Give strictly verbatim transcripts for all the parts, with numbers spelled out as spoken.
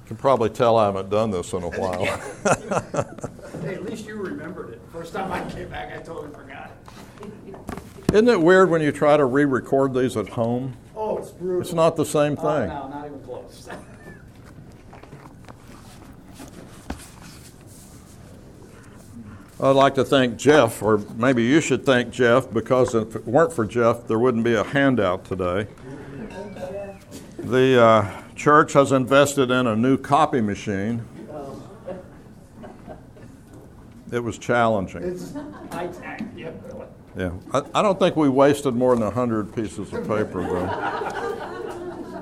You can probably tell I haven't done this in a while. Hey, at least you remembered it. First time I came back, I totally forgot it. Isn't it weird when you try to re-record these at home? Oh, it's brutal. It's not the same thing. Oh, no, not even close. I'd like to thank Jeff, or maybe you should thank Jeff, because if it weren't for Jeff, there wouldn't be a handout today. The uh, church has invested in a new copy machine. It was challenging. It's high tech, yeah, really. Yeah, I, I don't think we wasted more than one hundred pieces of paper, though.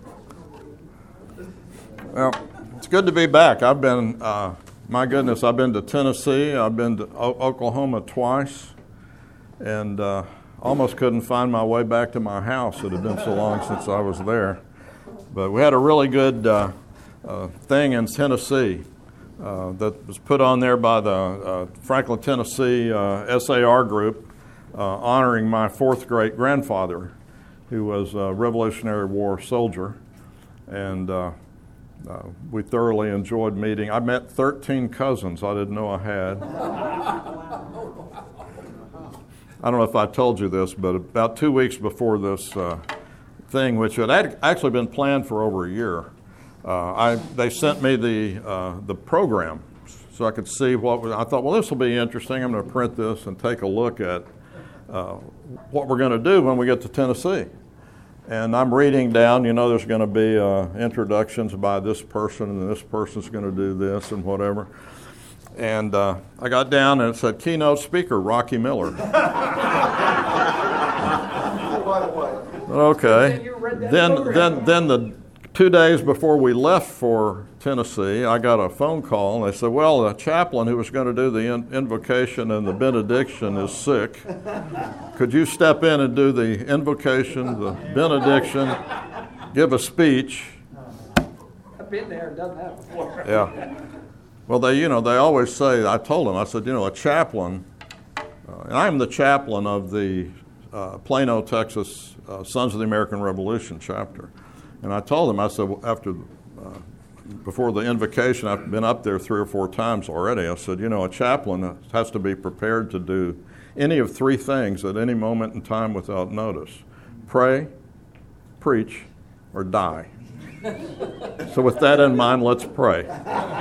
Well, it's good to be back. I've been, uh, my goodness, I've been to Tennessee. I've been to o- Oklahoma twice, and uh, almost couldn't find my way back to my house. It had been so long since I was there. But we had a really good uh, uh, thing in Tennessee uh, that was put on there by the uh, Franklin, Tennessee uh, S A R group, uh, honoring my fourth great grandfather, who was a Revolutionary War soldier. And uh, uh, we thoroughly enjoyed meeting. I met thirteen cousins I didn't know I had. I don't know if I told you this, but about two weeks before this uh, thing, which had actually been planned for over a year, uh, I they sent me the uh, the program so I could see what was, I thought, well, this will be interesting. I'm going to print this and take a look at uh, what we're going to do when we get to Tennessee. And I'm reading down, you know, there's going to be uh, introductions by this person, and this person's going to do this and whatever. And uh, I got down and it said, keynote speaker, Rocky Miller. Okay. Then, then, then the two days before we left for Tennessee, I got a phone call, and they said, well, the chaplain who was going to do the in- invocation and the benediction is sick. Could you step in and do the invocation, the benediction, give a speech? I've been there and done that before. Yeah. Well, they, you know, they always say, I told them, I said, you know, a chaplain, uh, and I'm the chaplain of the uh, Plano, Texas uh, Sons of the American Revolution chapter. And I told them, I said, well, after, uh, before the invocation, I've been up there three or four times already. I said, you know, a chaplain has to be prepared to do any of three things at any moment in time without notice: pray, preach, or die. So with that in mind, let's pray.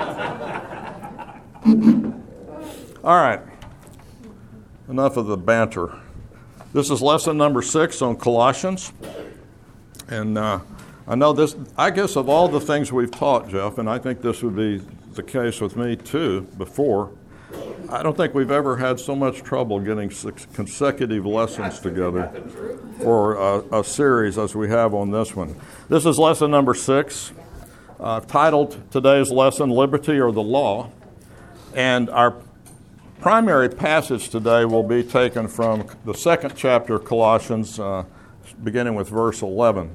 All right. Enough of the banter. This is lesson number six on Colossians. And uh, I know this, I guess of all the things we've taught, Jeff, and I think this would be the case with me too before, I don't think we've ever had so much trouble getting six consecutive lessons together for a, a series as we have on this one. This is lesson number six. Uh, I've titled today's lesson, Liberty or the Law. And our primary passage today will be taken from the second chapter of Colossians, uh, beginning with verse eleven.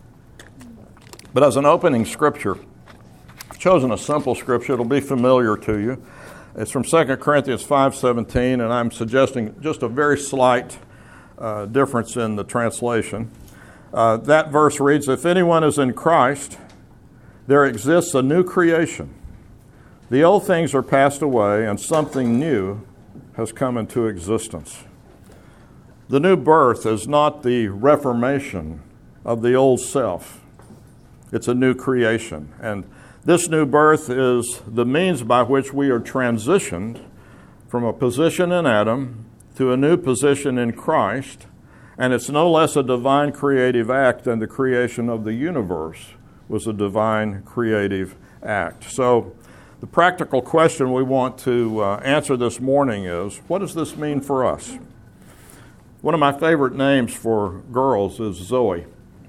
But as an opening scripture, I've chosen a simple scripture. It'll be familiar to you. It's from Second Corinthians five seventeen, and I'm suggesting just a very slight uh, difference in the translation. Uh, that verse reads, if anyone is in Christ, there exists a new creation. The old things are passed away, and something new has come into existence. The new birth is not the reformation of the old self. It's a new creation. And this new birth is the means by which we are transitioned from a position in Adam to a new position in Christ. And it's no less a divine creative act than the creation of the universe was a divine creative act. So the practical question we want to uh, answer this morning is, what does this mean for us? One of my favorite names for girls is Zoe.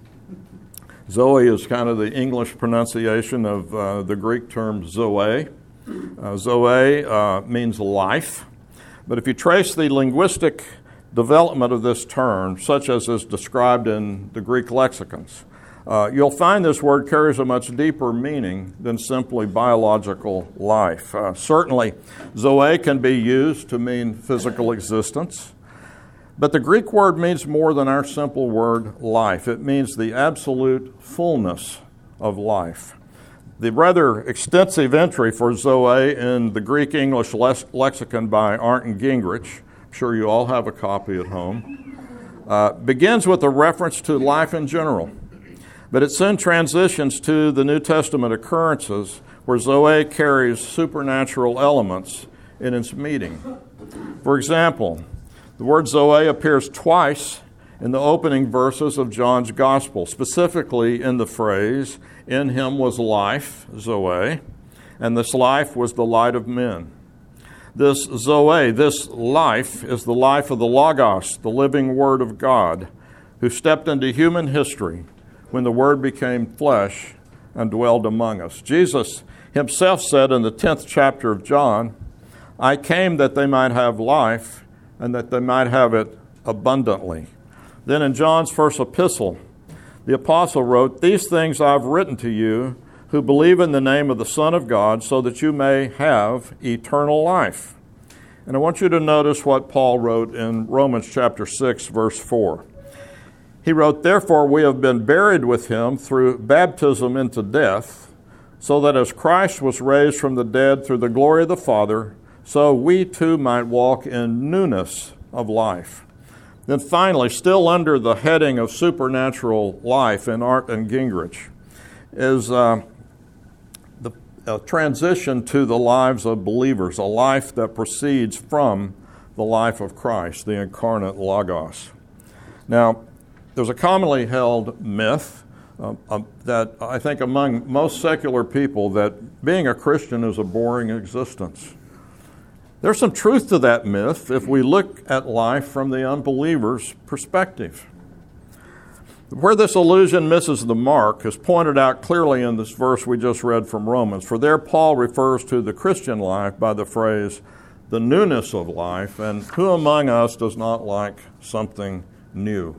Zoe is kind of the English pronunciation of uh, the Greek term Zoe. Uh, Zoe uh, means life. But if you trace the linguistic development of this term, such as is described in the Greek lexicons, Uh, you'll find this word carries a much deeper meaning than simply biological life. Uh, certainly, Zoe can be used to mean physical existence, but the Greek word means more than our simple word life. It means the absolute fullness of life. the rather extensive entry for Zoe in the Greek-English lex- lexicon by Arndt and Gingrich, I'm sure you all have a copy at home, uh, begins with a reference to life in general. But it soon transitions to the New Testament occurrences where Zoe carries supernatural elements in its meaning. For example, the word Zoe appears twice in the opening verses of John's Gospel, specifically in the phrase, "In him was life," Zoe, and this life was the light of men. This Zoe, this life, is the life of the Logos, the living Word of God, who stepped into human history when the Word became flesh and dwelled among us. Jesus himself said in the tenth chapter of John, "I came that they might have life and that they might have it abundantly." Then in John's first epistle, the apostle wrote, "These things I've written to you who believe in the name of the Son of God, so that you may have eternal life." And I want you to notice what Paul wrote in Romans chapter six, verse four. He wrote, "Therefore we have been buried with him through baptism into death, so that as Christ was raised from the dead through the glory of the Father, so we too might walk in newness of life." Then finally, still under the heading of supernatural life in Arndt and Gingrich, is uh, the a transition to the lives of believers, a life that proceeds from the life of Christ, the incarnate Logos. Now, there's a commonly held myth uh, uh, that I think among most secular people that being a Christian is a boring existence. There's some truth to that myth if we look at life from the unbeliever's perspective. Where this illusion misses the mark is pointed out clearly in this verse we just read from Romans. For there Paul refers to the Christian life by the phrase, "the newness of life," and who among us does not like something new?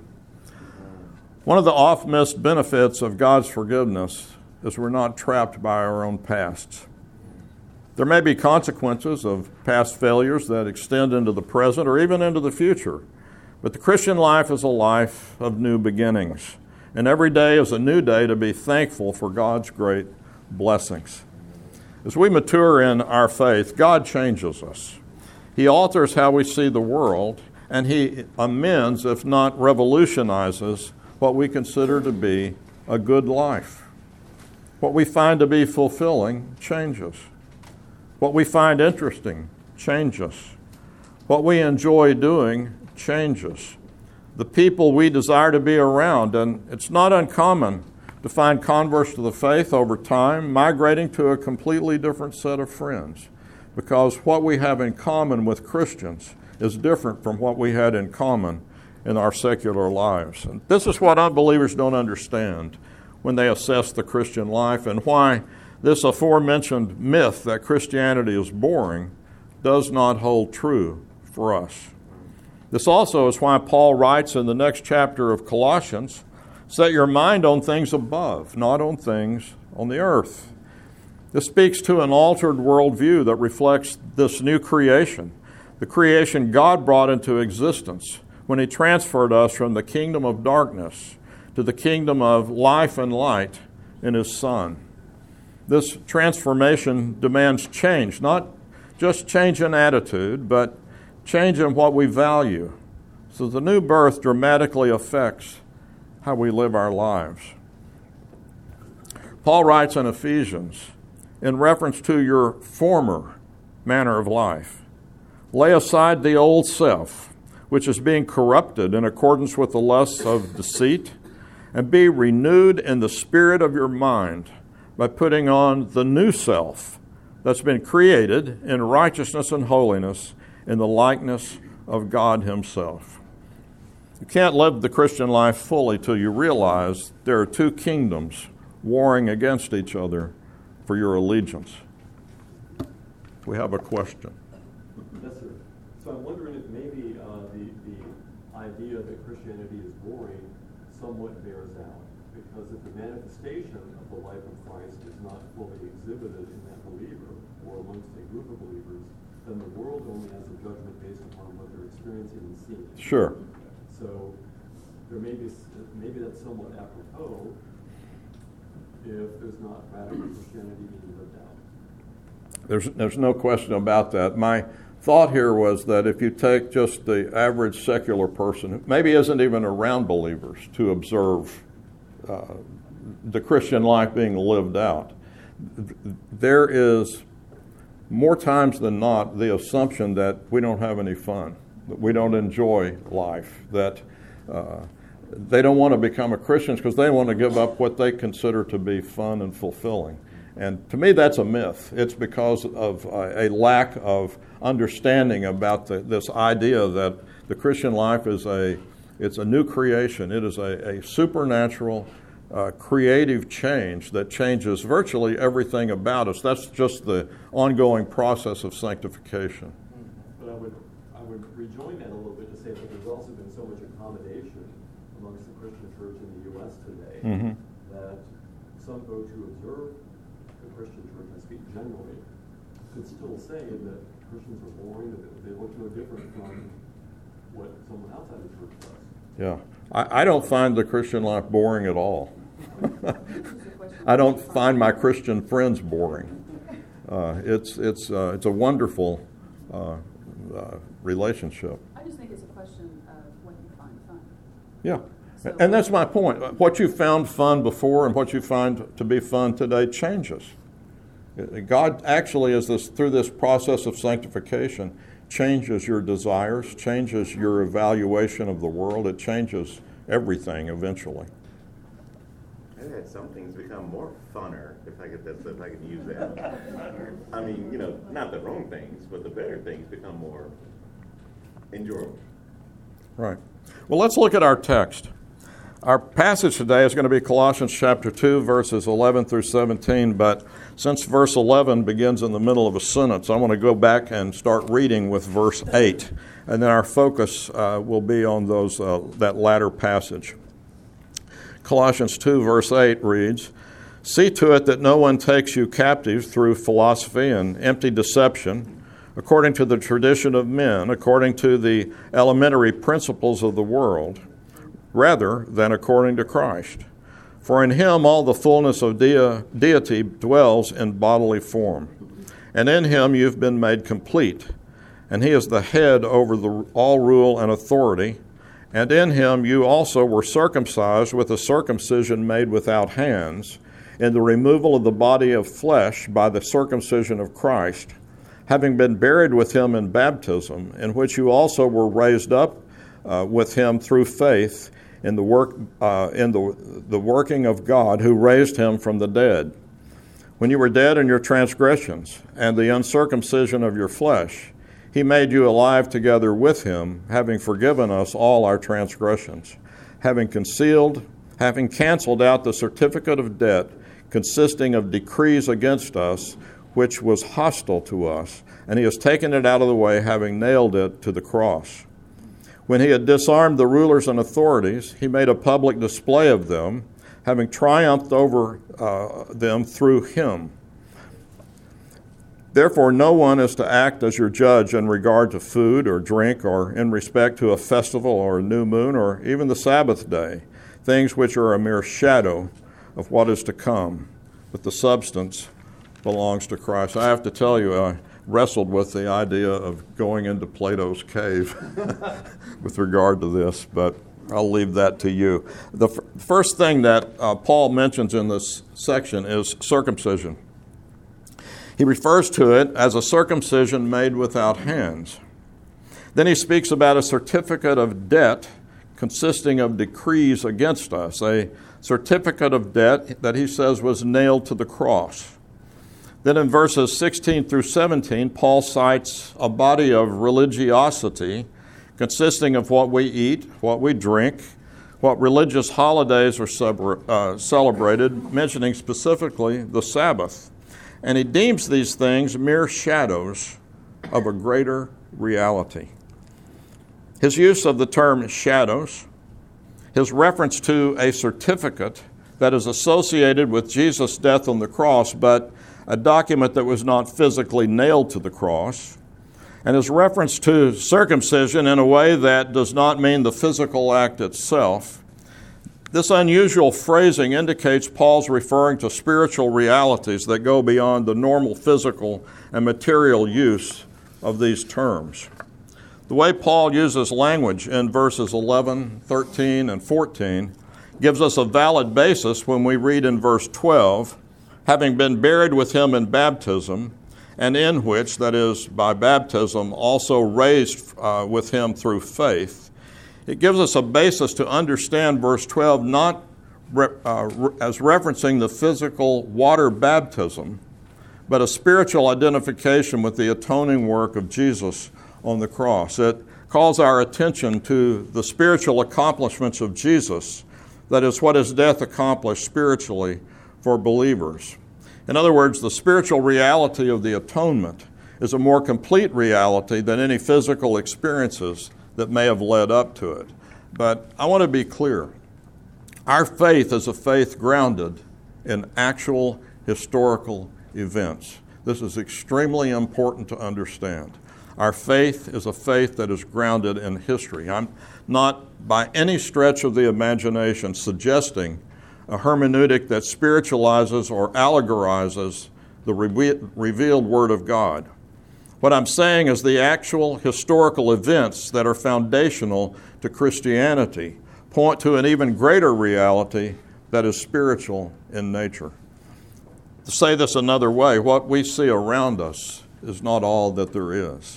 One of the oft-missed benefits of God's forgiveness is we're not trapped by our own pasts. There may be consequences of past failures that extend into the present or even into the future, but the Christian life is a life of new beginnings, and every day is a new day to be thankful for God's great blessings. As we mature in our faith, God changes us. He alters how we see the world, and He amends, if not revolutionizes, what we consider to be a good life. What we find to be fulfilling changes. What we find interesting changes. What we enjoy doing changes. The people we desire to be around, and it's not uncommon to find converts to the faith over time migrating to a completely different set of friends, because what we have in common with Christians is different from what we had in common in our secular lives. And this is what unbelievers don't understand when they assess the Christian life, and why this aforementioned myth that Christianity is boring does not hold true for us. This also is why Paul writes in the next chapter of Colossians, "Set your mind on things above, not on things on the earth." This speaks to an altered worldview that reflects this new creation, the creation God brought into existence when He transferred us from the kingdom of darkness to the kingdom of life and light in His Son. This transformation demands change, not just change in attitude, but change in what we value. So the new birth dramatically affects how we live our lives. Paul writes in Ephesians, in reference to your former manner of life, "Lay aside the old self, which is being corrupted in accordance with the lusts of deceit, and be renewed in the spirit of your mind, by putting on the new self that's been created in righteousness and holiness in the likeness of God Himself." You can't live the Christian life fully till you realize there are two kingdoms warring against each other for your allegiance. We have a question. Yes, sir. So I'm wondering if maybe uh, the, the idea that Christianity is boring somewhat bears out. Because if the manifestation of the life of Christ is not fully exhibited in that believer or amongst a group of believers, then the world only has a judgment based upon what they're experiencing and seeing. Sure. So there may be, maybe that's somewhat apropos, if there's not radical Christianity being lived out. There's, there's no question about that. My thought here was that if you take just the average secular person, who maybe isn't even around believers, to observe uh, the Christian life being lived out, there is more times than not the assumption that we don't have any fun, that we don't enjoy life, that uh, they don't want to become a Christian because they want to give up what they consider to be fun and fulfilling. And to me, that's a myth. It's because of a, a lack of understanding about the, this idea that the Christian life is a it's a new creation. It is a, a supernatural, uh, creative change that changes virtually everything about us. That's just the ongoing process of sanctification. But I would I would rejoin that a little bit to say that there's also been so much accommodation amongst the Christian church in the U S today Mm-hmm. that some folks who observe the Christian church, I speak generally, could still say that Christians are boring, that they look no different from what someone outside the church does. Yeah. I, I don't find the Christian life boring at all. I don't find my Christian friends boring. Uh, it's it's uh, it's a wonderful uh, uh, relationship. I just think it's a question of what you find fun. Yeah. So, And that's my point. What you found fun before and what you find to be fun today changes. God actually, is this through this process of sanctification, changes your desires, changes your evaluation of the world. It changes everything eventually. I think that some things become more funner, if I could, if I could use that. I mean, you know, not the wrong things, but the better things become more enjoyable. Right. Well, let's look at our text. Our passage today is going to be Colossians chapter two, verses eleven through seventeen, but since verse eleven begins in the middle of a sentence, I want to go back and start reading with verse eight, and then our focus uh, will be on those uh, that latter passage. Colossians two, verse eight reads, "See to it that no one takes you captive through philosophy and empty deception, according to the tradition of men, according to the elementary principles of the world, rather than according to Christ. For in him all the fullness of de- deity dwells in bodily form, and in him you've been made complete, and he is the head over the, all rule and authority, and in him you also were circumcised with a circumcision made without hands, in the removal of the body of flesh by the circumcision of Christ, having been buried with him in baptism, in which you also were raised up uh, with him through faith in the work uh, in the the working of God who raised him from the dead. When you were dead in your transgressions and the uncircumcision of your flesh, he made you alive together with him, having forgiven us all our transgressions, having concealed, having canceled out the certificate of debt consisting of decrees against us, which was hostile to us, and he has taken it out of the way, having nailed it to the cross. When he had disarmed the rulers and authorities, he made a public display of them, having triumphed over uh, them through him. Therefore, no one is to act as your judge in regard to food or drink or in respect to a festival or a new moon or even the Sabbath day, things which are a mere shadow of what is to come, but the substance belongs to Christ." I have to tell you, I wrestled with the idea of going into Plato's cave with regard to this, but I'll leave that to you. The f- first thing that uh, Paul mentions in this section is circumcision. He refers to it as a circumcision made without hands. Then he speaks about a certificate of debt consisting of decrees against us, a certificate of debt that he says was nailed to the cross. Then in verses sixteen through seventeen, Paul cites a body of religiosity consisting of what we eat, what we drink, what religious holidays are celebra- uh, celebrated, mentioning specifically the Sabbath. And he deems these things mere shadows of a greater reality. His use of the term shadows, his reference to a certificate that is associated with Jesus' death on the cross, but a document that was not physically nailed to the cross, and his reference to circumcision in a way that does not mean the physical act itself, This unusual phrasing indicates Paul's referring to spiritual realities that go beyond the normal physical and material use of these terms. The way Paul uses language in verses eleven, thirteen, and fourteen gives us a valid basis when we read in verse twelve, having been buried with him in baptism, and in which, that is, by baptism, also raised uh, with him through faith. It gives us a basis to understand verse twelve not re- uh, re- as referencing the physical water baptism, but a spiritual identification with the atoning work of Jesus on the cross. It calls our attention to the spiritual accomplishments of Jesus, that is, what his death accomplished spiritually for believers. In other words, the spiritual reality of the atonement is a more complete reality than any physical experiences that may have led up to it. But I want to be clear. Our faith is a faith grounded in actual historical events. This is extremely important to understand. Our faith is a faith that is grounded in history. I'm not by any stretch of the imagination suggesting a hermeneutic that spiritualizes or allegorizes the reve- revealed Word of God. What I'm saying is the actual historical events that are foundational to Christianity point to an even greater reality that is spiritual in nature. To say this another way, what we see around us is not all that there is.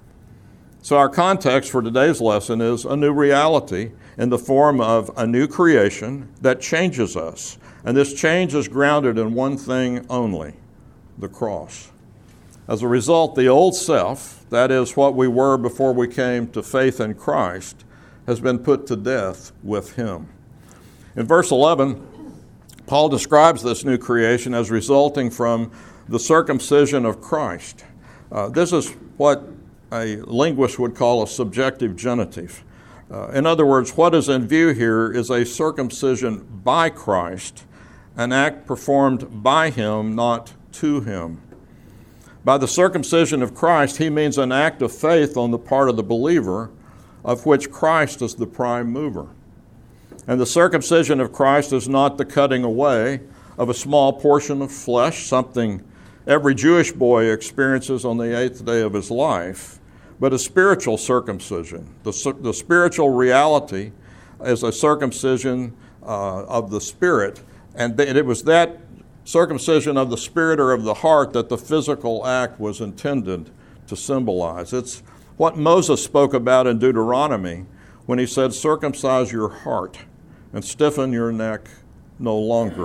So our context for today's lesson is a new reality in the form of a new creation that changes us. And this change is grounded in one thing only, the cross. As a result, the old self, that is what we were before we came to faith in Christ, has been put to death with him. In verse eleven, Paul describes this new creation as resulting from the circumcision of Christ. Uh, this is what a linguist would call a subjective genitive. Uh, in other words, what is in view here is a circumcision by Christ, an act performed by him, not to him. By the circumcision of Christ, he means an act of faith on the part of the believer, of which Christ is the prime mover. And the circumcision of Christ is not the cutting away of a small portion of flesh, something every Jewish boy experiences on the eighth day of his life, but a spiritual circumcision. The, the spiritual reality is a circumcision uh, of the spirit, and th- it was that circumcision of the spirit or of the heart that the physical act was intended to symbolize. It's what Moses spoke about in Deuteronomy when he said, "Circumcise your heart and stiffen your neck no longer."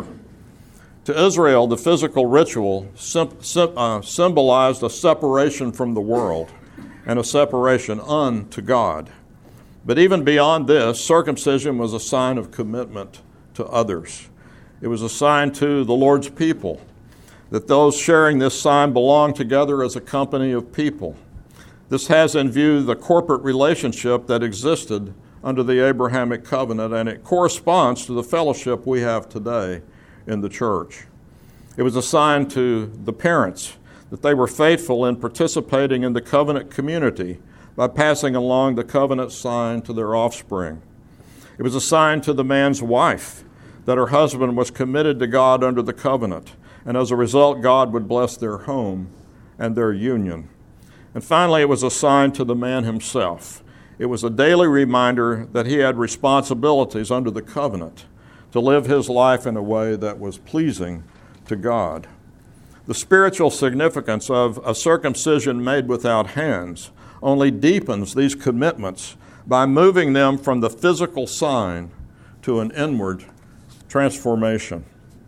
To Israel, the physical ritual sim- sim- uh, symbolized a separation from the world and a separation unto God. But even beyond this, circumcision was a sign of commitment to others. It was a sign to the Lord's people that those sharing this sign belong together as a company of people. This has in view the corporate relationship that existed under the Abrahamic covenant, and it corresponds to the fellowship we have today in the church. It was a sign to the parents that they were faithful in participating in the covenant community by passing along the covenant sign to their offspring. It was a sign to the man's wife that her husband was committed to God under the covenant, and as a result, God would bless their home and their union. And finally, it was a sign to the man himself. It was a daily reminder that he had responsibilities under the covenant to live his life in a way that was pleasing to God. The spiritual significance of a circumcision made without hands only deepens these commitments by moving them from the physical sign to an inward transformation.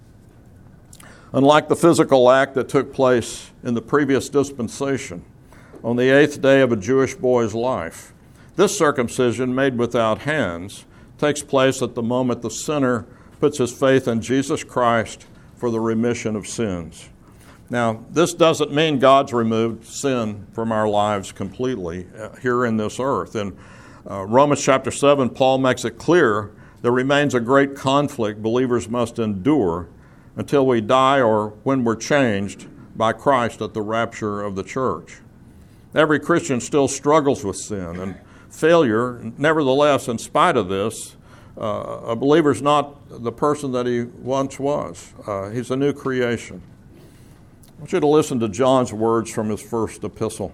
Unlike the physical act that took place in the previous dispensation on the eighth day of a Jewish boy's life, this circumcision made without hands takes place at the moment the sinner puts his faith in Jesus Christ for the remission of sins. Now, this doesn't mean God's removed sin from our lives completely uh, here in this earth. In uh, Romans chapter seven, Paul makes it clear there remains a great conflict believers must endure until we die or when we're changed by Christ at the rapture of the church. Every Christian still struggles with sin and failure. Nevertheless, in spite of this, Uh, a believer is not the person that he once was. Uh, he's a new creation. I want you to listen to John's words from his first epistle.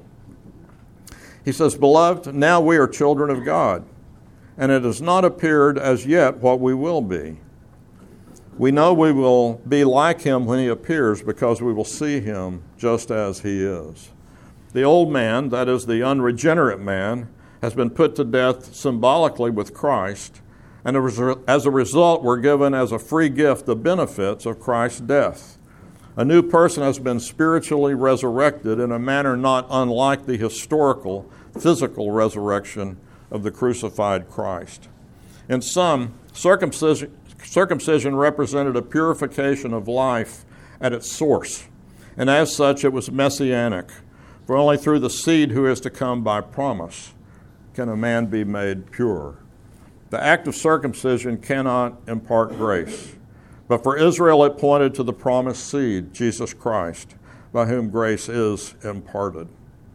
He says, "Beloved, now we are children of God, and it has not appeared as yet what we will be. We know we will be like him when he appears, because we will see him just as he is." The old man, that is the unregenerate man, has been put to death symbolically with Christ, and as a result, we're given as a free gift the benefits of Christ's death. A new person has been spiritually resurrected in a manner not unlike the historical, physical resurrection of the crucified Christ. In sum, circumcision, circumcision represented a purification of life at its source, and as such it was messianic, for only through the seed who is to come by promise can a man be made pure. The act of circumcision cannot impart grace, but for Israel it pointed to the promised seed, Jesus Christ, by whom grace is imparted.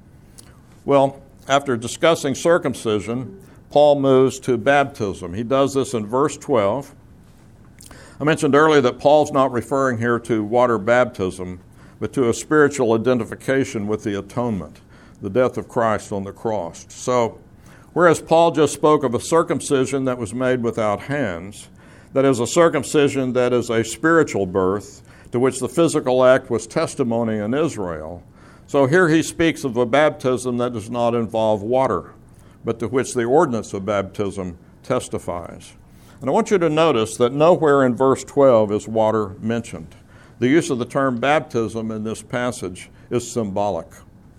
Well, after discussing circumcision, Paul moves to baptism. He does this in verse twelve. I mentioned earlier that Paul's not referring here to water baptism, but to a spiritual identification with the atonement, the death of Christ on the cross. So, whereas Paul just spoke of a circumcision that was made without hands, that is a circumcision that is a spiritual birth to which the physical act was testimony in Israel, so here he speaks of a baptism that does not involve water, but to which the ordinance of baptism testifies. And I want you to notice that nowhere in verse twelve is water mentioned. The use of the term baptism in this passage is symbolic.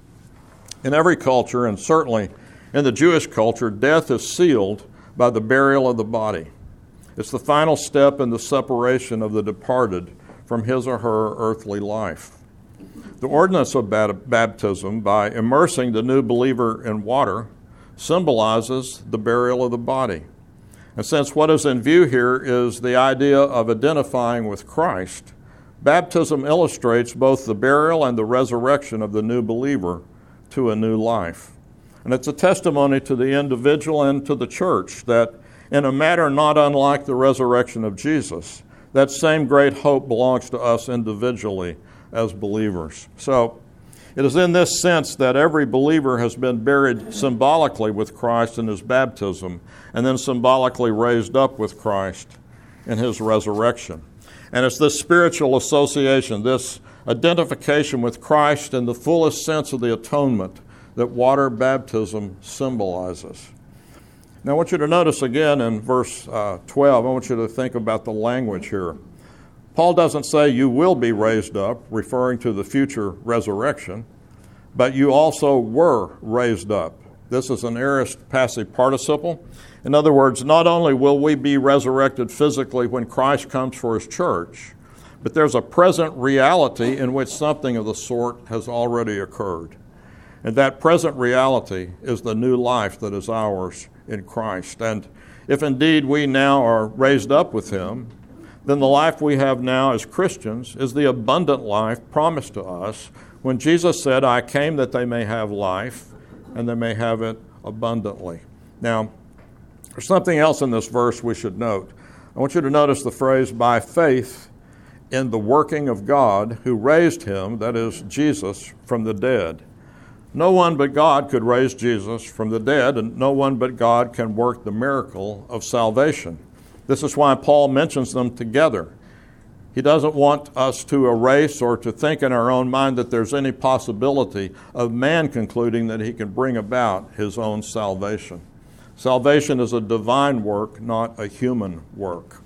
In every culture, and certainly in the Jewish culture, death is sealed by the burial of the body. It's the final step in the separation of the departed from his or her earthly life. The ordinance of baptism, by immersing the new believer in water, symbolizes the burial of the body. And since what is in view here is the idea of identifying with Christ, baptism illustrates both the burial and the resurrection of the new believer to a new life. And it's a testimony to the individual and to the church that in a matter not unlike the resurrection of Jesus, that same great hope belongs to us individually as believers. So it is in this sense that every believer has been buried symbolically with Christ in his baptism and then symbolically raised up with Christ in his resurrection. And it's this spiritual association, this identification with Christ in the fullest sense of the atonement that water baptism symbolizes. Now I want you to notice again in verse uh, twelve, I want you to think about the language here. Paul doesn't say you will be raised up, referring to the future resurrection, but you also were raised up. This is an aorist passive participle. In other words, not only will we be resurrected physically when Christ comes for his church, but there's a present reality in which something of the sort has already occurred. And that present reality is the new life that is ours in Christ. And if indeed we now are raised up with him, then the life we have now as Christians is the abundant life promised to us when Jesus said, "I came that they may have life, and they may have it abundantly." Now, there's something else in this verse we should note. I want you to notice the phrase, "by faith in the working of God who raised him," that is, Jesus, from the dead. No one but God could raise Jesus from the dead, and no one but God can work the miracle of salvation. This is why Paul mentions them together. He doesn't want us to erase or to think in our own mind that there's any possibility of man concluding that he can bring about his own salvation. Salvation is a divine work, not a human work.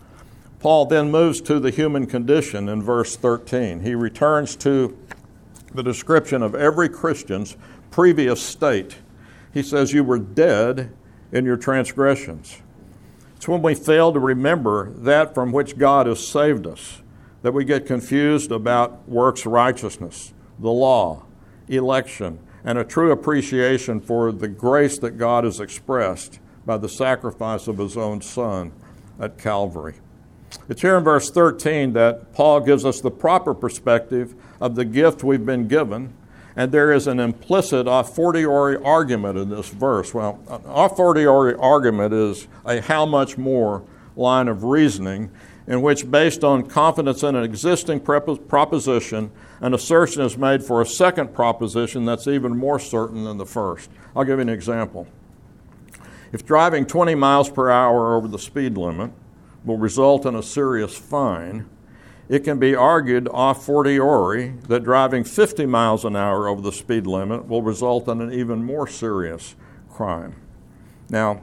Paul then moves to the human condition in verse thirteen. He returns to the description of every Christian's previous state. He says, "You were dead in your transgressions." It's when we fail to remember that from which God has saved us that we get confused about works righteousness, the law, election, and a true appreciation for the grace that God has expressed by the sacrifice of his own Son at Calvary. It's here in verse thirteen that Paul gives us the proper perspective of the gift we've been given And there is an implicit a fortiori argument in this verse. Well, a fortiori argument is a how much more line of reasoning in which, based on confidence in an existing proposition, an assertion is made for a second proposition that's even more certain than the first. I'll give you an example. If driving twenty miles per hour over the speed limit will result in a serious fine, it can be argued a fortiori that driving fifty miles an hour over the speed limit will result in an even more serious crime. Now,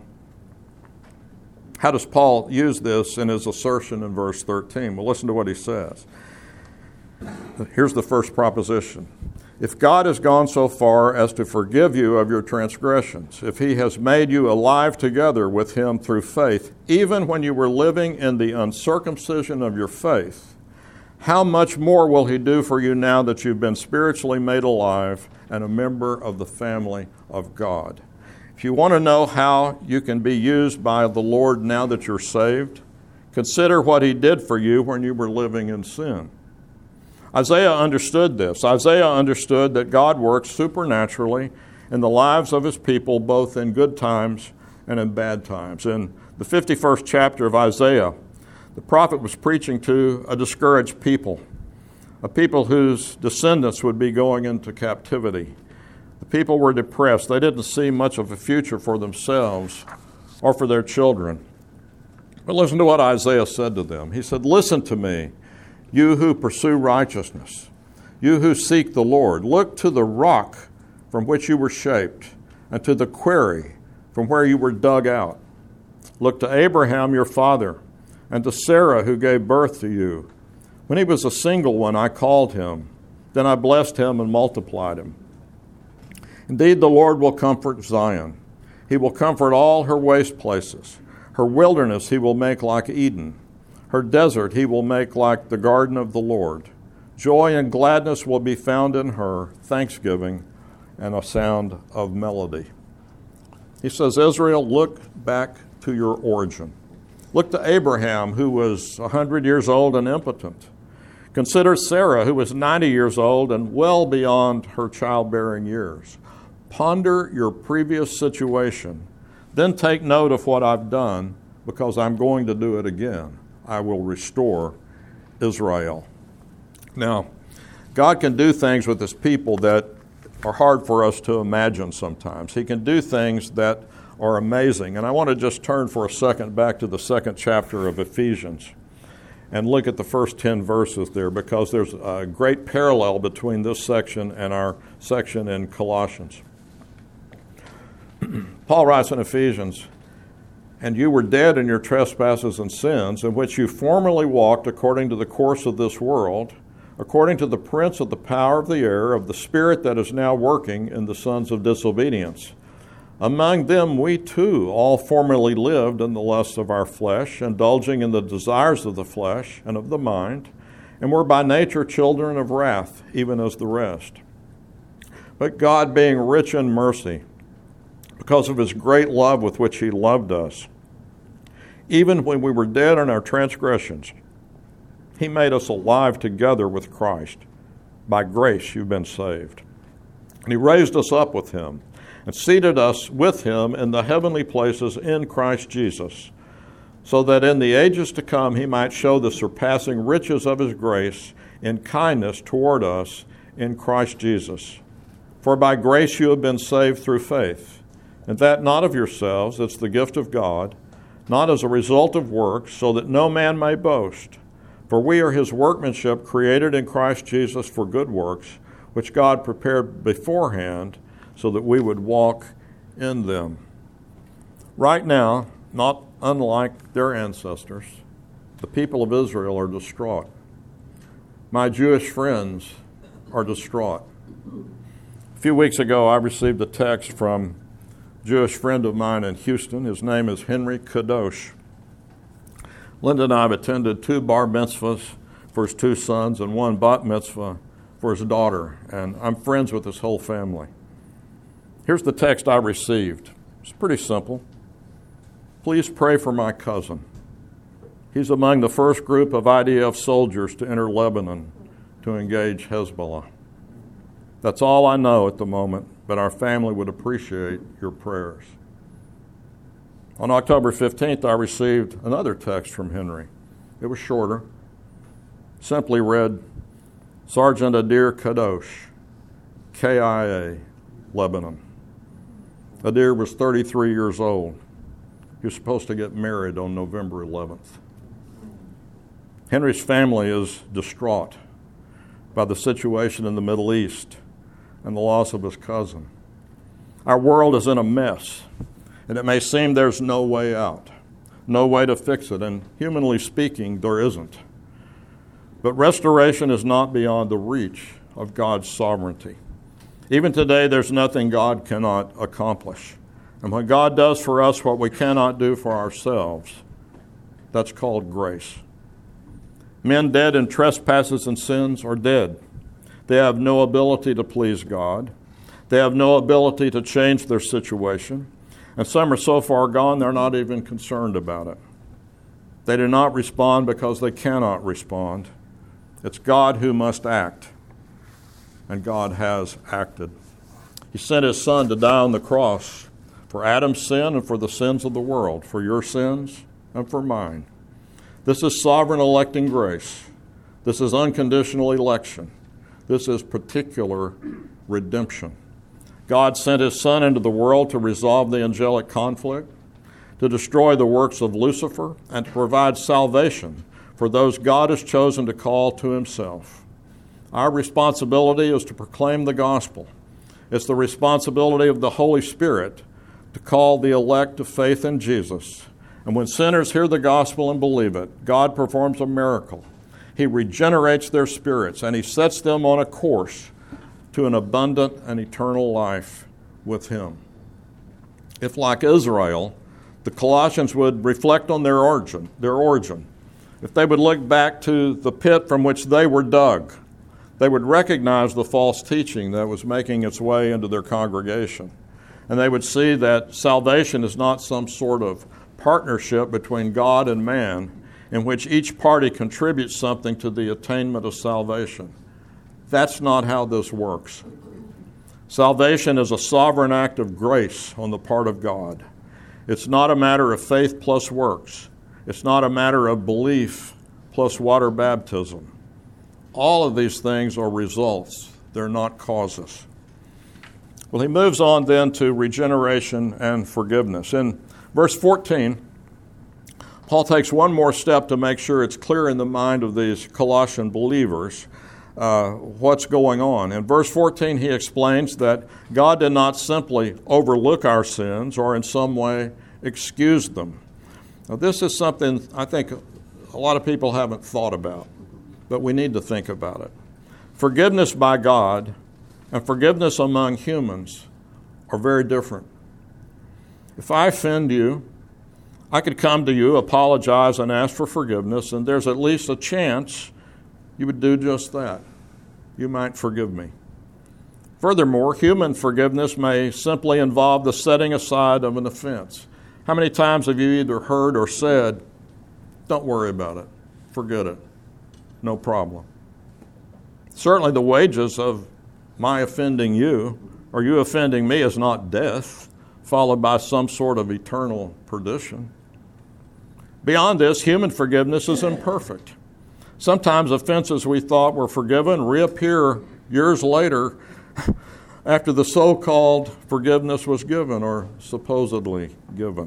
how does Paul use this in his assertion in verse thirteen? Well, listen to what he says. Here's the first proposition. If God has gone so far as to forgive you of your transgressions, if he has made you alive together with him through faith, even when you were living in the uncircumcision of your faith, how much more will he do for you now that you've been spiritually made alive and a member of the family of God? If you want to know how you can be used by the Lord now that you're saved, consider what he did for you when you were living in sin. Isaiah understood this. Isaiah understood that God works supernaturally in the lives of his people, both in good times and in bad times. In the fifty-first chapter of Isaiah, the prophet was preaching to a discouraged people, a people whose descendants would be going into captivity. The people were depressed. They didn't see much of a future for themselves or for their children. But listen to what Isaiah said to them. He said, "Listen to me, you who pursue righteousness, you who seek the Lord. Look to the rock from which you were shaped, and to the quarry from where you were dug out. Look to Abraham your father, and to Sarah who gave birth to you. When he was a single one, I called him. Then I blessed him and multiplied him. Indeed, the Lord will comfort Zion. He will comfort all her waste places. Her wilderness he will make like Eden. Her desert he will make like the garden of the Lord. Joy and gladness will be found in her, thanksgiving and a sound of melody." He says, Israel, look back to your origin. Look to Abraham, who was one hundred years old and impotent. Consider Sarah, who was ninety years old and well beyond her childbearing years. Ponder your previous situation. Then take note of what I've done, because I'm going to do it again. I will restore Israel. Now, God can do things with his people that are hard for us to imagine sometimes. He can do things that are amazing. And I want to just turn for a second back to the second chapter of Ephesians and look at the first ten verses there, because there's a great parallel between this section and our section in Colossians. Paul writes in Ephesians, "And you were dead in your trespasses and sins, in which you formerly walked according to the course of this world, according to the prince of the power of the air, of the spirit that is now working in the sons of disobedience. Among them we too all formerly lived in the lusts of our flesh, indulging in the desires of the flesh and of the mind, and were by nature children of wrath, even as the rest. But God, being rich in mercy, because of his great love with which he loved us, even when we were dead in our transgressions, he made us alive together with Christ. By grace you've been saved. And he raised us up with him and seated us with him in the heavenly places in Christ Jesus, so that in the ages to come he might show the surpassing riches of his grace in kindness toward us in Christ Jesus. For by grace you have been saved through faith, and that not of yourselves, it's the gift of God, not as a result of works, so that no man may boast. For we are his workmanship, created in Christ Jesus for good works, which God prepared beforehand so that we would walk in them." Right now, not unlike their ancestors, the people of Israel are distraught. My Jewish friends are distraught. A few weeks ago, I received a text from a Jewish friend of mine in Houston. His name is Henry Kadosh. Linda and I have attended two bar mitzvahs for his two sons and one bat mitzvah for his daughter, and I'm friends with his whole family. Here's the text I received. It's pretty simple. "Please pray for my cousin. He's among the first group of I D F soldiers to enter Lebanon to engage Hezbollah." That's all I know at the moment, but our family would appreciate your prayers. On October fifteenth, I received another text from Henry. It was shorter. Simply read, Sergeant Adir Kadosh, K I A, Lebanon. Adir was thirty-three years old. He was supposed to get married on November eleventh. Henry's family is distraught by the situation in the Middle East and the loss of his cousin. Our world is in a mess, and it may seem there's no way out, no way to fix it, and humanly speaking, there isn't. But restoration is not beyond the reach of God's sovereignty. Even today, there's nothing God cannot accomplish. And when God does for us what we cannot do for ourselves, that's called grace. Men dead in trespasses and sins are dead. They have no ability to please God. They have no ability to change their situation. And some are so far gone, they're not even concerned about it. They do not respond because they cannot respond. It's God who must act, and God has acted. He sent his Son to die on the cross for Adam's sin and for the sins of the world, for your sins and for mine. This is sovereign electing grace. This is unconditional election. This is particular redemption. God sent his Son into the world to resolve the angelic conflict, to destroy the works of Lucifer, and to provide salvation for those God has chosen to call to himself. Our responsibility is to proclaim the gospel. It's the responsibility of the Holy Spirit to call the elect to faith in Jesus. And when sinners hear the gospel and believe it, God performs a miracle. He regenerates their spirits, and he sets them on a course to an abundant and eternal life with him. If, like Israel, the Colossians would reflect on their origin, their origin, if they would look back to the pit from which they were dug, they would recognize the false teaching that was making its way into their congregation. And they would see that salvation is not some sort of partnership between God and man in which each party contributes something to the attainment of salvation. That's not how this works. Salvation is a sovereign act of grace on the part of God. It's not a matter of faith plus works. It's not a matter of belief plus water baptism. All of these things are results. They're not causes. Well, he moves on then to regeneration and forgiveness. In verse fourteen, Paul takes one more step to make sure it's clear in the mind of these Colossian believers uh, what's going on. In verse fourteen, he explains that God did not simply overlook our sins or in some way excuse them. Now, this is something I think a lot of people haven't thought about, but we need to think about it. Forgiveness by God and forgiveness among humans are very different. If I offend you, I could come to you, apologize, and ask for forgiveness, and there's at least a chance you would do just that. You might forgive me. Furthermore, human forgiveness may simply involve the setting aside of an offense. How many times have you either heard or said, "Don't worry about it, forget it, no problem"? Certainly the wages of my offending you, or you offending me, is not death, followed by some sort of eternal perdition. Beyond this, human forgiveness is imperfect. Sometimes offenses we thought were forgiven reappear years later after the so-called forgiveness was given or supposedly given.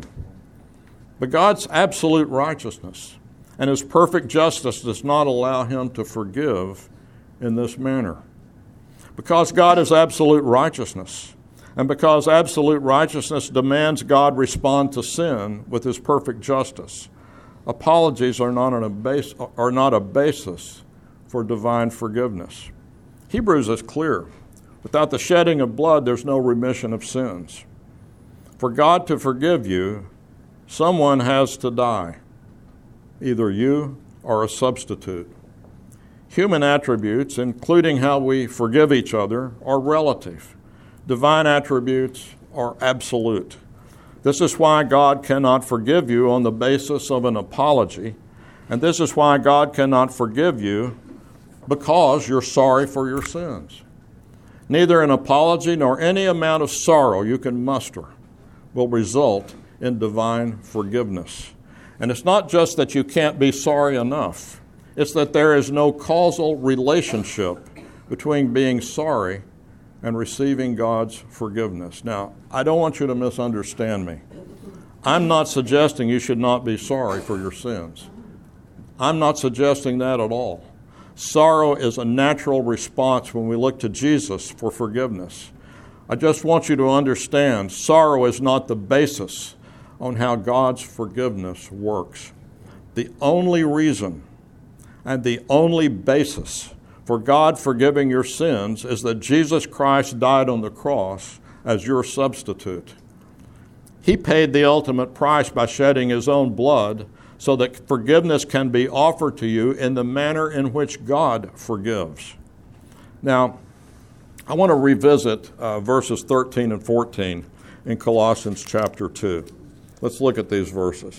But God's absolute righteousness and his perfect justice does not allow him to forgive in this manner. Because God is absolute righteousness, and because absolute righteousness demands God respond to sin with his perfect justice, apologies are not, a base, are not a basis for divine forgiveness. Hebrews is clear. Without the shedding of blood, there's no remission of sins. For God to forgive you, someone has to die, either you or a substitute. Human attributes, including how we forgive each other, are relative. Divine attributes are absolute. This is why God cannot forgive you on the basis of an apology, and this is why God cannot forgive you because you're sorry for your sins. Neither an apology nor any amount of sorrow you can muster will result in divine forgiveness. And it's not just that you can't be sorry enough. It's that there is no causal relationship between being sorry and receiving God's forgiveness. Now, I don't want you to misunderstand me. I'm not suggesting you should not be sorry for your sins. I'm not suggesting that at all. Sorrow is a natural response when we look to Jesus for forgiveness. I just want you to understand, sorrow is not the basis on how God's forgiveness works. The only reason and the only basis for God forgiving your sins is that Jesus Christ died on the cross as your substitute. He paid the ultimate price by shedding his own blood so that forgiveness can be offered to you in the manner in which God forgives. Now, I want to revisit uh, verses thirteen and fourteen in Colossians chapter two. Let's look at these verses.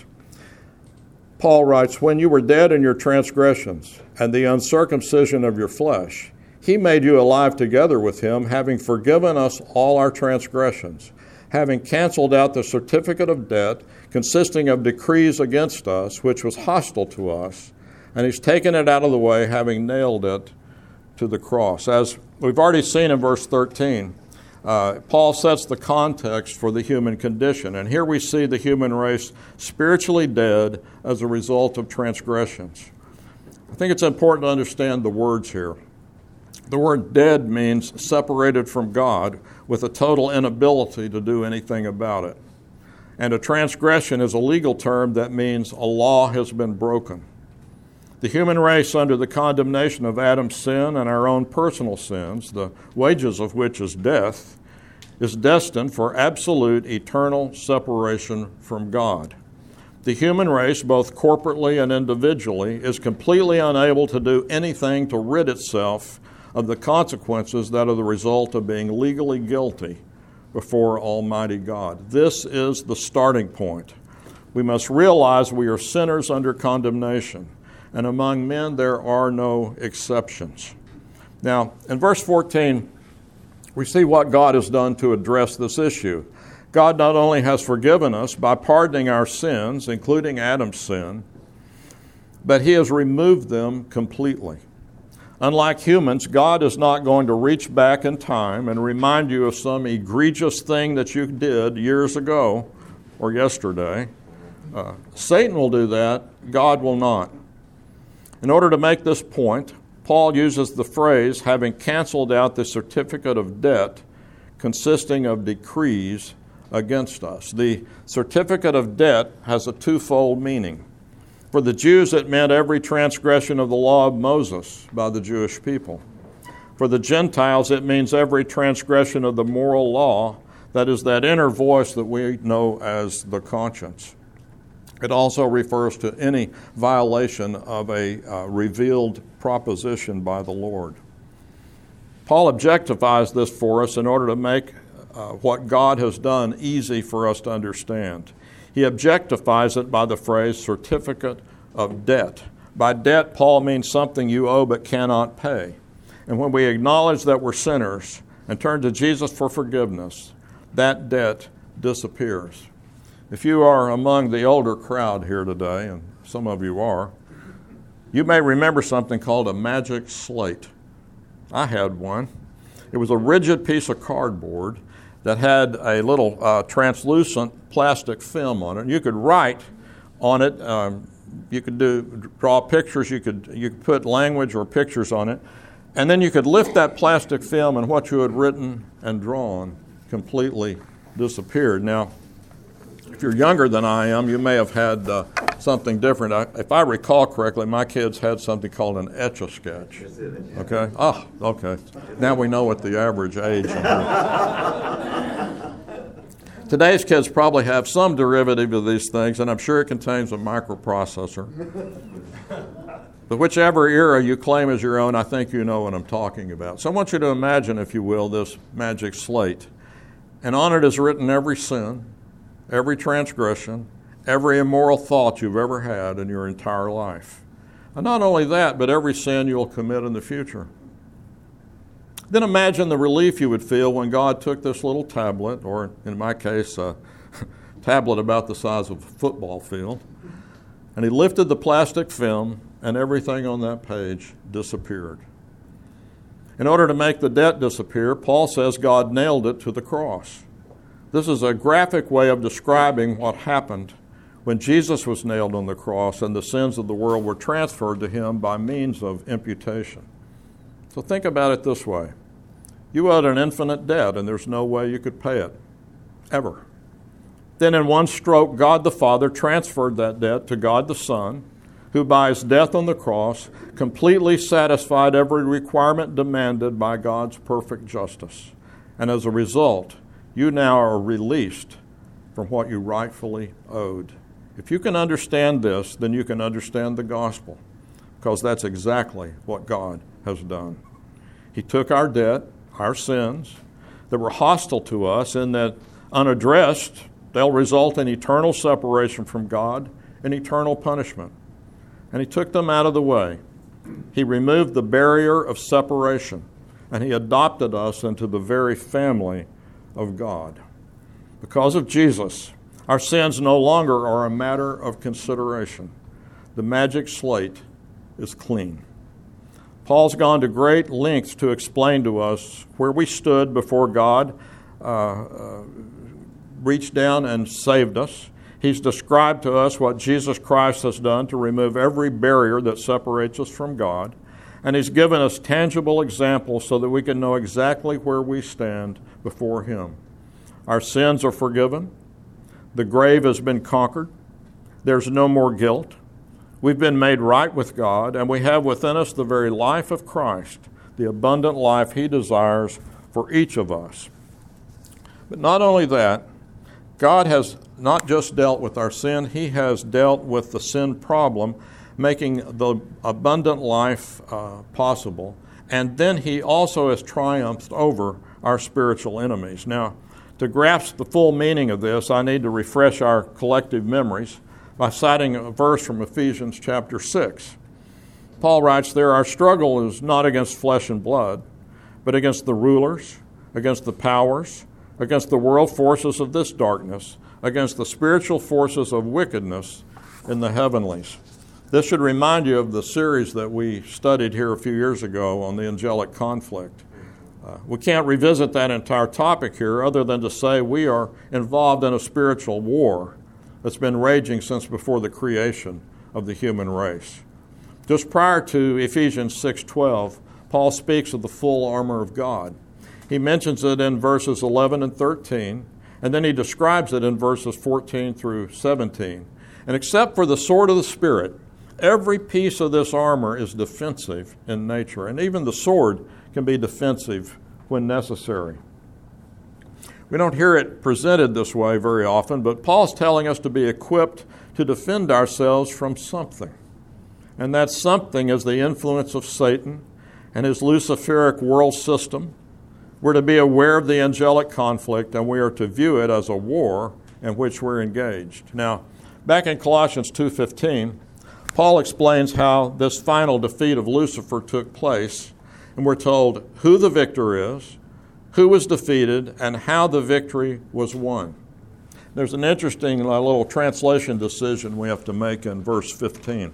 Paul writes, "When you were dead in your transgressions and the uncircumcision of your flesh, he made you alive together with him, having forgiven us all our transgressions, having canceled out the certificate of debt consisting of decrees against us, which was hostile to us, and he's taken it out of the way, having nailed it to the cross." As we've already seen in verse thirteen, uh, Paul sets the context for the human condition. And here we see the human race spiritually dead as a result of transgressions. I think it's important to understand the words here. The word dead means separated from God with a total inability to do anything about it. And a transgression is a legal term that means a law has been broken. The human race, under the condemnation of Adam's sin and our own personal sins, the wages of which is death, is destined for absolute eternal separation from God. The human race, both corporately and individually, is completely unable to do anything to rid itself of the consequences that are the result of being legally guilty before Almighty God. This is the starting point. We must realize we are sinners under condemnation, and among men there are no exceptions. Now, in verse fourteen, we see what God has done to address this issue. God not only has forgiven us by pardoning our sins, including Adam's sin, but he has removed them completely. Unlike humans, God is not going to reach back in time and remind you of some egregious thing that you did years ago or yesterday. Uh, Satan will do that. God will not. In order to make this point, Paul uses the phrase, having canceled out the certificate of debt consisting of decrees against us. The certificate of debt has a twofold meaning. For the Jews, it meant every transgression of the law of Moses by the Jewish people. For the Gentiles, it means every transgression of the moral law, that is, that inner voice that we know as the conscience. It also refers to any violation of a uh, revealed proposition by the Lord. Paul objectifies this for us in order to make uh, what God has done easy for us to understand. He objectifies it by the phrase certificate of debt. By debt, Paul means something you owe but cannot pay. And when we acknowledge that we're sinners and turn to Jesus for forgiveness, that debt disappears. If you are among the older crowd here today, and some of you are, you may remember something called a magic slate. I had one. It was a rigid piece of cardboard that had a little uh, translucent plastic film on it. And you could write on it. Um, you could do draw pictures. You could you could put language or pictures on it, and then you could lift that plastic film, and what you had written and drawn completely disappeared. Now, if you're younger than I am, you may have had uh, something different. I, if I recall correctly, my kids had something called an Etch-a-Sketch. Okay? Oh, okay. Now we know what the average age is. Today's kids probably have some derivative of these things, and I'm sure it contains a microprocessor. But whichever era you claim as your own, I think you know what I'm talking about. So I want you to imagine, if you will, this magic slate. And on it is written every sin, every transgression, every immoral thought you've ever had in your entire life. And not only that, but every sin you'll commit in the future. Then imagine the relief you would feel when God took this little tablet, or in my case, a tablet about the size of a football field, and he lifted the plastic film, and everything on that page disappeared. In order to make the debt disappear, Paul says God nailed it to the cross. This is a graphic way of describing what happened when Jesus was nailed on the cross and the sins of the world were transferred to him by means of imputation. So think about it this way. You owed an infinite debt, and there's no way you could pay it, ever. Then in one stroke, God the Father transferred that debt to God the Son, who by his death on the cross completely satisfied every requirement demanded by God's perfect justice. And as a result, you now are released from what you rightfully owed. If you can understand this, then you can understand the gospel, because that's exactly what God has done. He took our debt, our sins, that were hostile to us, in that unaddressed, they'll result in eternal separation from God and eternal punishment. And he took them out of the way. He removed the barrier of separation, and he adopted us into the very family of God. Because of Jesus, our sins no longer are a matter of consideration. The magic slate is clean. Paul's gone to great lengths to explain to us where we stood before God, uh, uh, reached down and saved us. He's described to us what Jesus Christ has done to remove every barrier that separates us from God. And he's given us tangible examples so that we can know exactly where we stand before him. Our sins are forgiven. The grave has been conquered. There's no more guilt. We've been made right with God, and we have within us the very life of Christ, the abundant life he desires for each of us. But not only that, God has not just dealt with our sin, he has dealt with the sin problem, making the abundant life uh, possible. And then he also has triumphed over our spiritual enemies. Now, to grasp the full meaning of this, I need to refresh our collective memories by citing a verse from Ephesians chapter six. Paul writes there, our struggle is not against flesh and blood, but against the rulers, against the powers, against the world forces of this darkness, against the spiritual forces of wickedness in the heavenlies. This should remind you of the series that we studied here a few years ago on the angelic conflict. Uh, we can't revisit that entire topic here other than to say we are involved in a spiritual war that's been raging since before the creation of the human race. Just prior to Ephesians six twelve, Paul speaks of the full armor of God. He mentions it in verses eleven and thirteen, and then he describes it in verses fourteen through seventeen. And except for the sword of the Spirit, every piece of this armor is defensive in nature, and even the sword can be defensive when necessary. We don't hear it presented this way very often, but Paul's telling us to be equipped to defend ourselves from something. And that something is the influence of Satan and his Luciferic world system. We're to be aware of the angelic conflict, and we are to view it as a war in which we're engaged. Now, back in Colossians two fifteen, Paul explains how this final defeat of Lucifer took place, and we're told who the victor is, who was defeated, and how the victory was won. There's an interesting uh, little translation decision we have to make in verse fifteen.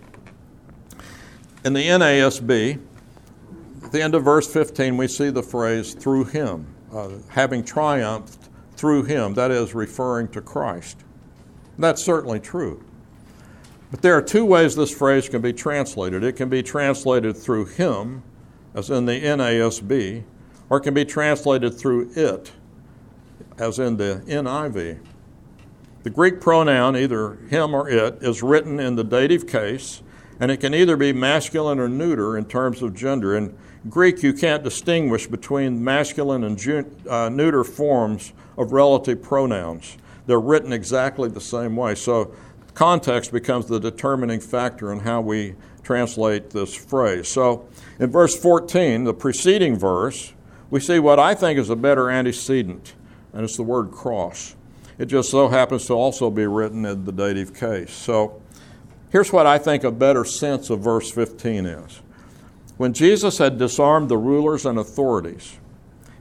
In the N A S B, at the end of verse fifteen, we see the phrase, through him, uh, having triumphed through him, that is, referring to Christ. That's certainly true. But there are two ways this phrase can be translated. It can be translated through him, as in the N A S B, or it can be translated through it, as in the N I V. The Greek pronoun, either him or it, is written in the dative case, and it can either be masculine or neuter in terms of gender. In Greek, you can't distinguish between masculine and ju- uh, neuter forms of relative pronouns. They're written exactly the same way. So context becomes the determining factor in how we translate this phrase. So in verse fourteen, the preceding verse, we see what I think is a better antecedent, and it's the word cross. It just so happens to also be written in the dative case. So here's what I think a better sense of verse fifteen is. When Jesus had disarmed the rulers and authorities,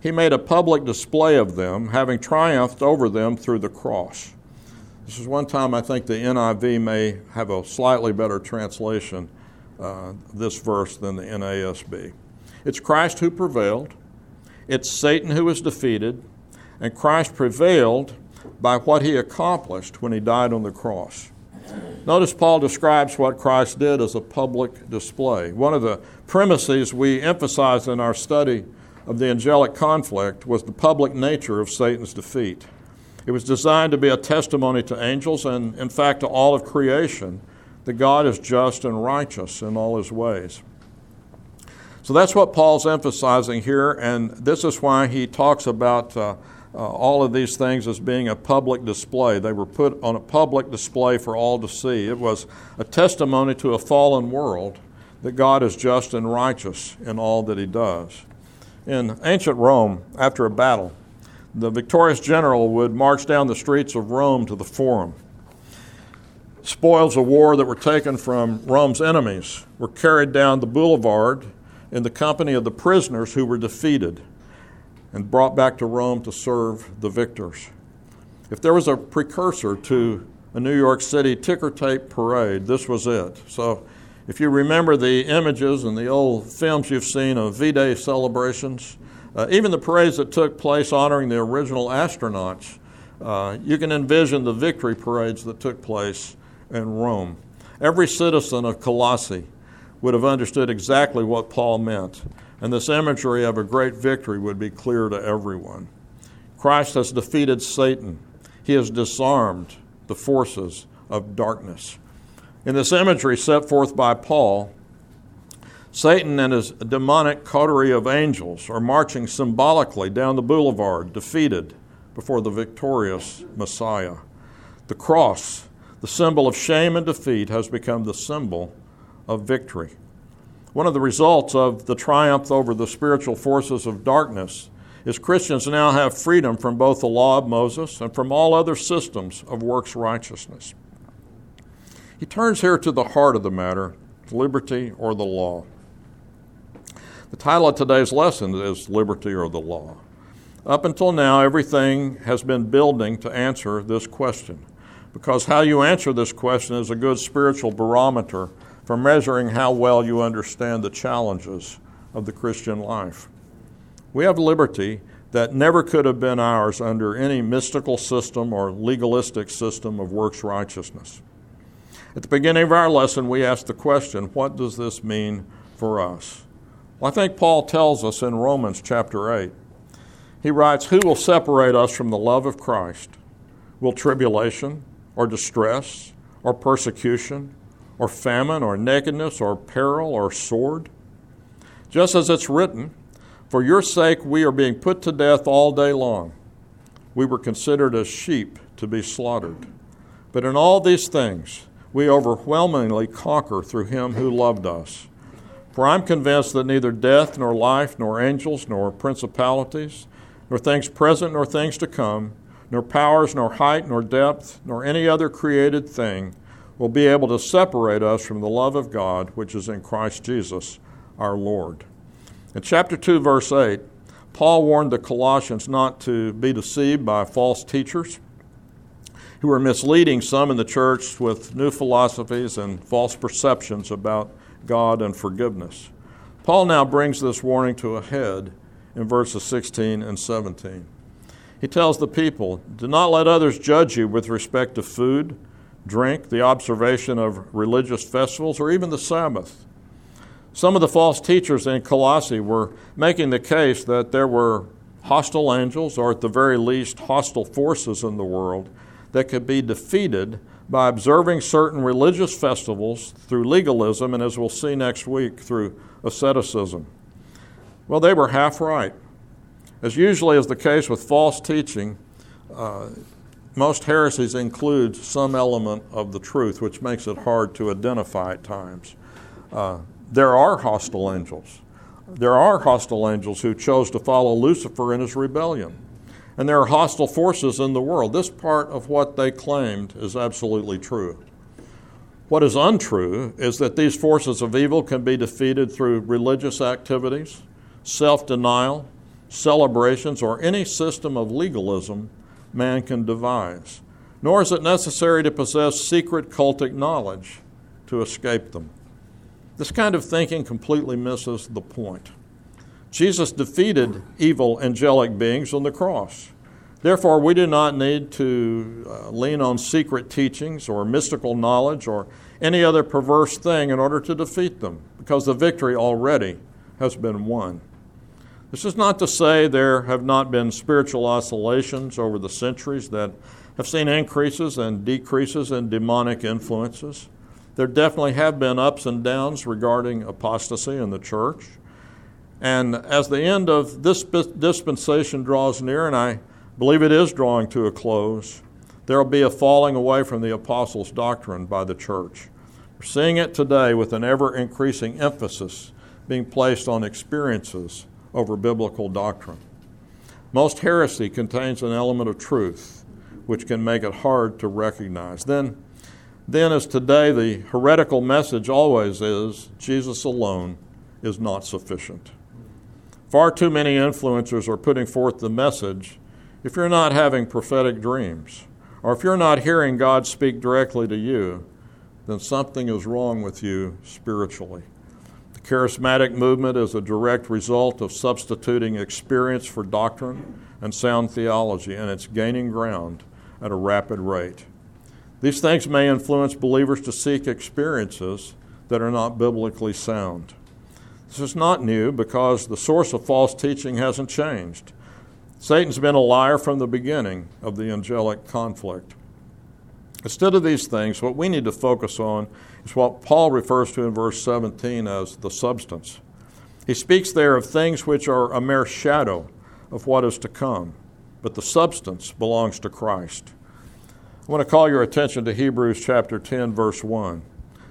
he made a public display of them, having triumphed over them through the cross. This is one time I think the N I V may have a slightly better translation, uh, this verse, than the N A S B. It's Christ who prevailed. It's Satan who was defeated. And Christ prevailed by what he accomplished when he died on the cross. Notice Paul describes what Christ did as a public display. One of the premises we emphasized in our study of the angelic conflict was the public nature of Satan's defeat. It was designed to be a testimony to angels and, in fact, to all of creation that God is just and righteous in all his ways. So that's what Paul's emphasizing here, and this is why he talks about uh, uh, all of these things as being a public display. They were put on a public display for all to see. It was a testimony to a fallen world that God is just and righteous in all that he does. In ancient Rome, after a battle, the victorious general would march down the streets of Rome to the Forum. Spoils of war that were taken from Rome's enemies were carried down the boulevard in the company of the prisoners who were defeated and brought back to Rome to serve the victors. If there was a precursor to a New York City ticker tape parade, this was it. So if you remember the images and the old films you've seen of V-Day celebrations, uh, even the parades that took place honoring the original astronauts, uh, you can envision the victory parades that took place in Rome. Every citizen of Colossae would have understood exactly what Paul meant, and this imagery of a great victory would be clear to everyone. Christ has defeated Satan. He has disarmed the forces of darkness. In this imagery set forth by Paul, Satan and his demonic coterie of angels are marching symbolically down the boulevard, defeated before the victorious Messiah. The cross, the symbol of shame and defeat, has become the symbol of victory. One of the results of the triumph over the spiritual forces of darkness is Christians now have freedom from both the law of Moses and from all other systems of works righteousness. He turns here to the heart of the matter, liberty or the law. The title of today's lesson is Liberty or the Law. Up until now, everything has been building to answer this question, because how you answer this question is a good spiritual barometer for measuring how well you understand the challenges of the Christian life. We have liberty that never could have been ours under any mystical system or legalistic system of works righteousness. At the beginning of our lesson, we asked the question, what does this mean for us? Well, I think Paul tells us in Romans chapter eight. He writes, "Who will separate us from the love of Christ? Will tribulation or distress or persecution or famine or nakedness or peril or sword? Just as it's written, for your sake we are being put to death all day long. We were considered as sheep to be slaughtered. But in all these things we overwhelmingly conquer through him who loved us. For I'm convinced that neither death nor life nor angels nor principalities nor things present nor things to come, nor powers nor height nor depth nor any other created thing will be able to separate us from the love of God which is in Christ Jesus our Lord." In chapter two, verse eight, Paul warned the Colossians not to be deceived by false teachers who were misleading some in the church with new philosophies and false perceptions about God and forgiveness. Paul now brings this warning to a head in verses sixteen and seventeen. He tells the people, "Do not let others judge you with respect to food, drink, the observation of religious festivals, or even the Sabbath." Some of the false teachers in Colossae were making the case that there were hostile angels, or at the very least hostile forces in the world, that could be defeated by observing certain religious festivals through legalism, and as we'll see next week, through asceticism. Well, they were half right. As usually is the case with false teaching, uh, most heresies include some element of the truth, which makes it hard to identify at times. Uh, there are hostile angels. There are hostile angels who chose to follow Lucifer in his rebellion. And there are hostile forces in the world. This part of what they claimed is absolutely true. What is untrue is that these forces of evil can be defeated through religious activities, self-denial, celebrations, or any system of legalism man can devise. Nor is it necessary to possess secret cultic knowledge to escape them. This kind of thinking completely misses the point. Jesus defeated evil angelic beings on the cross. Therefore, we do not need to uh, lean on secret teachings or mystical knowledge or any other perverse thing in order to defeat them, because the victory already has been won. This is not to say there have not been spiritual oscillations over the centuries that have seen increases and decreases in demonic influences. There definitely have been ups and downs regarding apostasy in the church. And as the end of this dispensation draws near, and I believe it is drawing to a close, there will be a falling away from the apostles' doctrine by the church. We're seeing it today with an ever-increasing emphasis being placed on experiences over biblical doctrine. Most heresy contains an element of truth, which can make it hard to recognize. Then, then as today, the heretical message always is, Jesus alone is not sufficient. Far too many influencers are putting forth the message, if you're not having prophetic dreams, or if you're not hearing God speak directly to you, then something is wrong with you spiritually. The charismatic movement is a direct result of substituting experience for doctrine and sound theology, and it's gaining ground at a rapid rate. These things may influence believers to seek experiences that are not biblically sound. This is not new because the source of false teaching hasn't changed. Satan's been a liar from the beginning of the angelic conflict. Instead of these things, what we need to focus on is what Paul refers to in verse seventeen as the substance. He speaks there of things which are a mere shadow of what is to come, but the substance belongs to Christ. I want to call your attention to Hebrews chapter ten, verse one.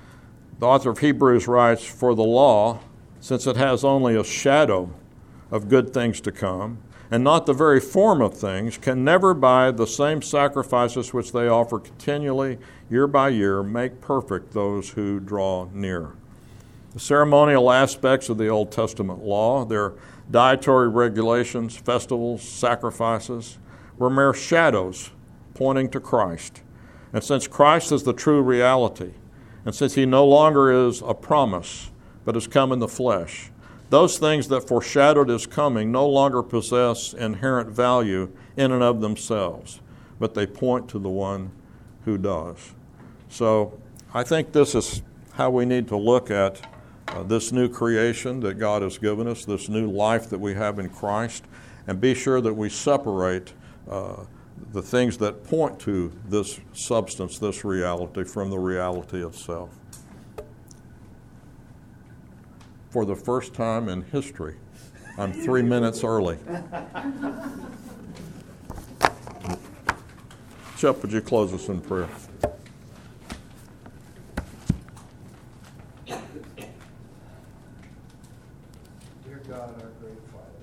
The author of Hebrews writes, "For the law, since it has only a shadow of good things to come, and not the very form of things, can never by the same sacrifices which they offer continually, year by year, make perfect those who draw near." The ceremonial aspects of the Old Testament law, their dietary regulations, festivals, sacrifices, were mere shadows pointing to Christ. And since Christ is the true reality, and since he no longer is a promise, but has come in the flesh, those things that foreshadowed his coming no longer possess inherent value in and of themselves, but they point to the one who does. So I think this is how we need to look at uh, this new creation that God has given us, this new life that we have in Christ, and be sure that we separate uh, the things that point to this substance, this reality, from the reality itself. For the first time in history, I'm three minutes early. Chuck, would you close us in prayer? Dear God, our great Father,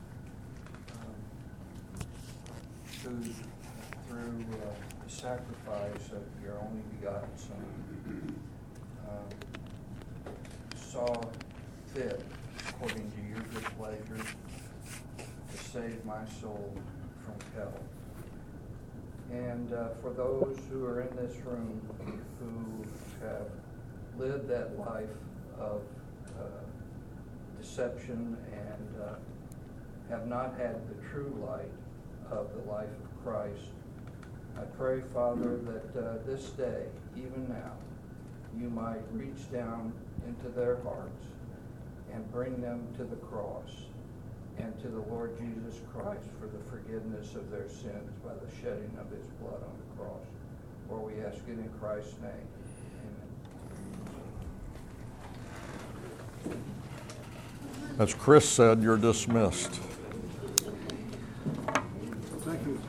um, who through uh, the sacrifice of your only begotten Son um, saw fit, according to your good pleasure, to save my soul from hell. And uh, for those who are in this room who have lived that life of uh, deception and uh, have not had the true light of the life of Christ, I pray, Father, that uh, this day, even now, you might reach down into their hearts and bring them to the cross and to the Lord Jesus Christ for the forgiveness of their sins by the shedding of his blood on the cross. For we ask it in Christ's name. Amen. As Chris said, you're dismissed. Thank you.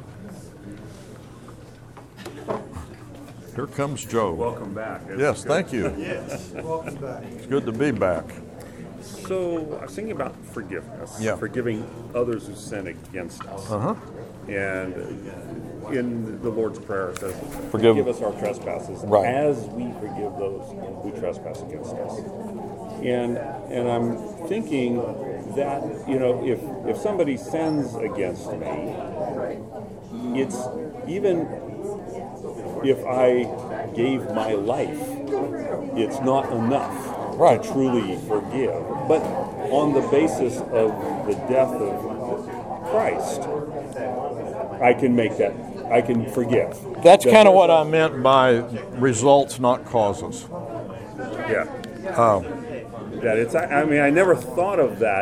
Here comes Joe. Welcome back. It's Yes, good. thank you. Yes, welcome back. It's good to be back. So I was thinking about forgiveness, Yeah. forgiving others who sin against us. Uh-huh. And in the Lord's Prayer it says, Forgive- forgive us our trespasses Right. as we forgive those who trespass against us. And and I'm thinking that, you know, if if somebody sins against me, it's even if I gave my life, it's not enough Right. to truly forgive. But on the basis of the death of Christ, I can make that, I can forgive. That's That kind of there's what a- I meant by results, not causes. Yeah. Um, That it's, I I mean, I never thought of that